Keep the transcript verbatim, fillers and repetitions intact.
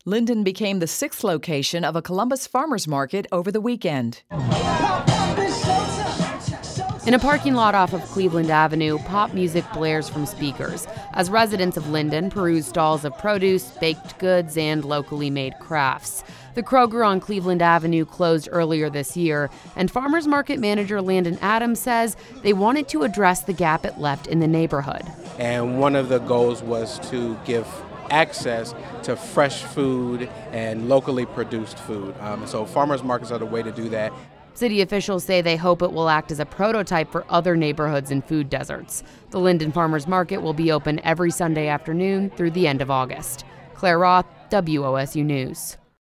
Linden became the sixth location of a Columbus farmers market over the weekend. In a parking lot off of Cleveland Avenue, pop music blares from speakers as residents of Linden peruse stalls of produce, baked goods, and locally made crafts. The Kroger on Cleveland Avenue closed earlier this year, and farmers market manager Landon Adams says they wanted to address the gap it left in the neighborhood. And one of the goals was to give access to fresh food and locally produced food. Um, so farmers markets are the way to do that. City officials say they hope it will act as a prototype for other neighborhoods and food deserts. The Linden Farmers Market will be open every Sunday afternoon through the end of August. Claire Roth, W O S U News.